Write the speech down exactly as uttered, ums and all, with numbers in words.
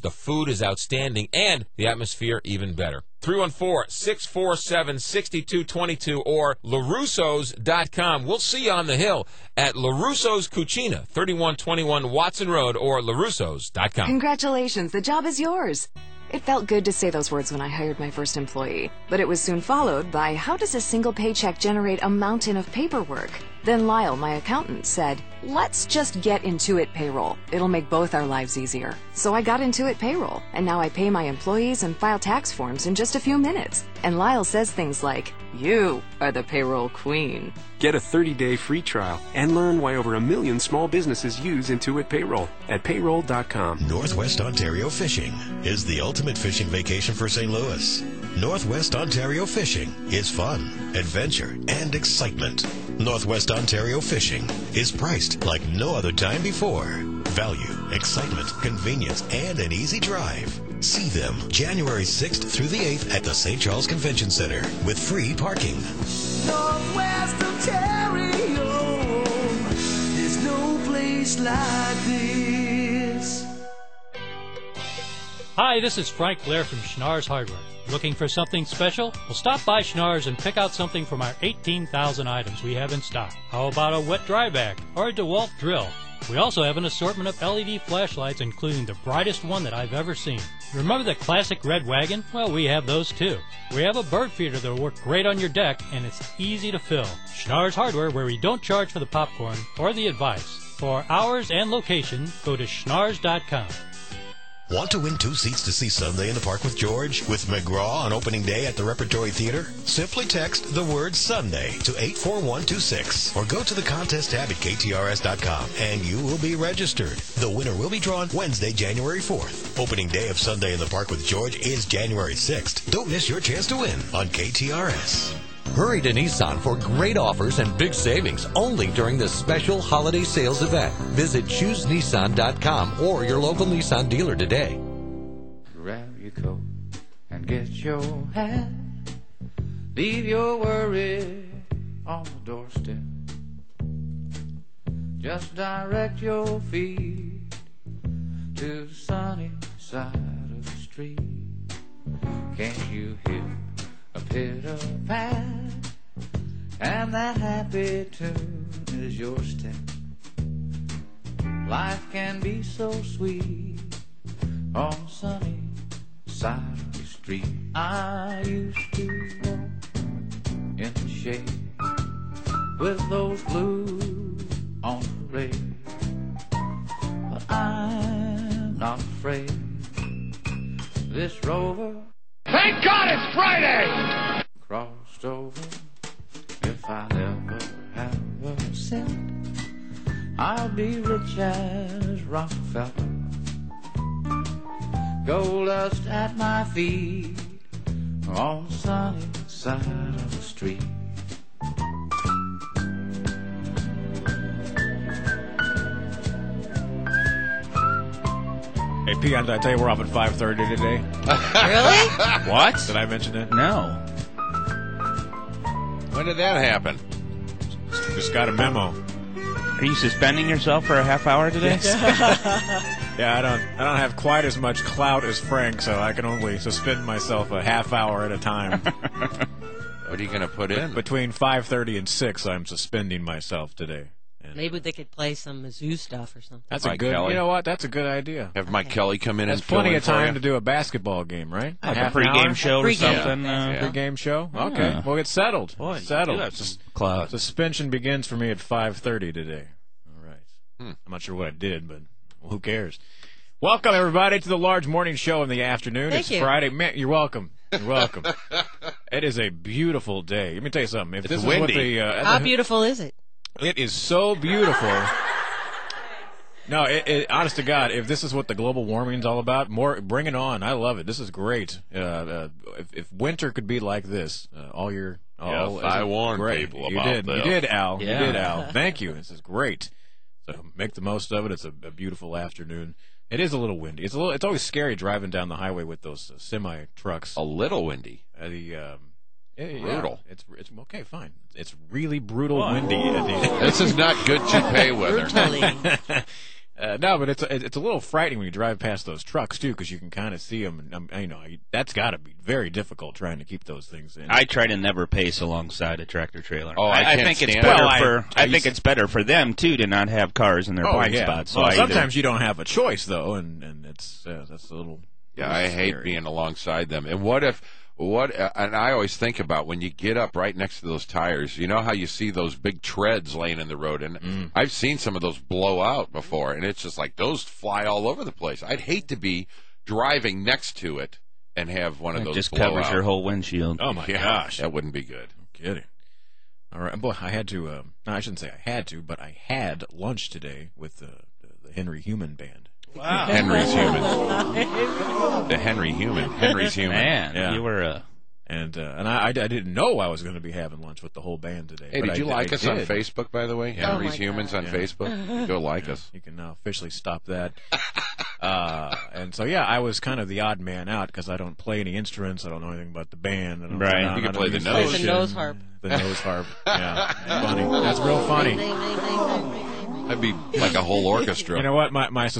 The food is outstanding, and the atmosphere even better. three one four, six four seven, six two two two or larussos dot com. We'll see you on the hill at LaRusso's Cucina, thirty-one twenty-one Watson Road, or larussos dot com. Congratulations, the job is yours. It felt good to say those words when I hired my first employee, but it was soon followed by, how does a single paycheck generate a mountain of paperwork? Then Lyle, my accountant, said, let's just get Intuit Payroll. It'll make both our lives easier. So I got Intuit Payroll, and now I pay my employees and file tax forms in just a few minutes. And Lyle says things like, you are the payroll queen. Get a thirty-day free trial and learn why over a million small businesses use Intuit Payroll at payroll dot com. Northwest Ontario Fishing is the ultimate fishing vacation for Saint Louis. Northwest Ontario Fishing is fun, adventure, and excitement. Northwest Ontario Fishing is priced like no other time before. Value, excitement, convenience, and an easy drive. See them January sixth through the eighth at the Saint Charles Convention Center with free parking. Northwest Ontario, there's no place like this. Hi, this is Frank Blair from Schnarr's Hardware. Looking for something special? Well, stop by Schnarr's and pick out something from our eighteen thousand items we have in stock. How about a wet dry vac or a DeWalt drill? We also have an assortment of L E D flashlights, including the brightest one that I've ever seen. Remember the classic red wagon? Well, we have those too. We have a bird feeder that will work great on your deck, and it's easy to fill. Schnarr's Hardware, where we don't charge for the popcorn or the advice. For hours and location, go to schnarrs dot com. Want to win two seats to see Sunday in the Park with George with McGraw on opening day at the Repertory Theater? Simply text the word Sunday to eight four one two six or go to the contest tab at K T R S dot com and you will be registered. The winner will be drawn Wednesday, January fourth. Opening day of Sunday in the Park with George is January sixth. Don't miss your chance to win on K T R S. Hurry to Nissan for great offers and big savings only during this special holiday sales event. Visit choose nissan dot com or your local Nissan dealer today. Grab your coat and get your hat. Leave your worry on the doorstep. Just direct your feet to the sunny side of the street. Can't you hear a pitter pat, and that happy tune is your step. Life can be so sweet on the sunny side of the street. I used to walk in the shade with those blues on parade, but I'm not afraid. This rover, thank God it's Friday! Crossed over. If I never have a cent, I'll be rich as Rockefeller. Gold dust at my feet on the sunny side of the street. Hey, Peon, did I tell you we're off at five thirty today? Really? What? Did I mention it? No. When did that happen? Just got a memo. Are you suspending yourself for a half hour today? Yeah, I don't I don't have quite as much clout as Frank, so I can only suspend myself a half hour at a time. What are you going to put in? Between five thirty and six, I'm suspending myself today. And maybe they could play some Mizzou stuff or something. That's Mike a good. Kelly. You know what? That's a good idea. Have Mike Okay. Kelly come in That's and fill plenty in of time for to do a basketball game, right? Like half a an pregame hour? show or Pre-game. something. Yeah. Uh, Yeah. Pre-game show. Yeah. Okay, we'll get settled. Boy, settled. you have some clout. Suspension begins for me at five thirty today. All right. Hmm. I'm not sure what I did, but who cares? Welcome, everybody, to the large morning show in the afternoon. Thank it's you. Friday. Man, you're welcome. You're welcome. It is a beautiful day. Let me tell you something. If It's this is windy. what the, uh, How the- beautiful is it? It is so beautiful. No, it, it, honest to God, if this is what the global warming's all about, more bring it on. I love it. This is great. Uh, uh, if, if winter could be like this uh, all year, all, Yes, I warned great. people you about did. this. You did, Al. Yeah. You did, Al. Thank you. This is great. So make the most of it. It's a, a beautiful afternoon. It is a little windy. It's a little. It's always scary driving down the highway with those uh, semi trucks. A little windy. Uh, the um, yeah, yeah, Brutal. It's it's okay. Fine. It's really brutal Why? windy. At the, This is not good toupee weather. Brutally. Uh, no, but it's a, it's a little frightening when you drive past those trucks too, because you can kind of see them. And um, you know, that's got to be very difficult trying to keep those things in. I try to never pace alongside a tractor trailer. Oh, I, I, I can't think it's stand better it. for. Well, I- I, I think used- it's better for them too to not have cars in their Oh, blind yeah. spots. So well, I sometimes either, you don't have a choice though, and and it's uh, that's a little. Yeah, I hate scary. being alongside them. And what if, what? Uh, and I always think about when you get up right next to those tires. You know how you see those big treads laying in the road, and Mm. I've seen some of those blow out before, and it's just like those fly all over the place. I'd hate to be driving next to it and have one of it those just blow covers out. your whole windshield. Oh my Yeah, gosh, that wouldn't be good. no kidding. All right, boy, I had to. Uh, no, I shouldn't say I had to, but I had lunch today with the the, the Henry Human Band. Wow, Henry's Human. The Henry Human. Henry's Human. Man, Yeah. you were a. And uh, and I, I didn't know I was going to be having lunch with the whole band today. Hey, but did you I, like I us on did. Facebook, by the way? Henry's my Humans God. on Yeah. Facebook. Go like Yeah, us. You can now officially stop that. uh, and so, yeah, I was kind of the odd man out because I don't play any instruments. I don't know anything about the band. I don't, Right. I'm You can not a play the musician. nose. The nose harp. The nose harp. Yeah, funny. That's real funny. That'd be like a whole orchestra. You know what? My my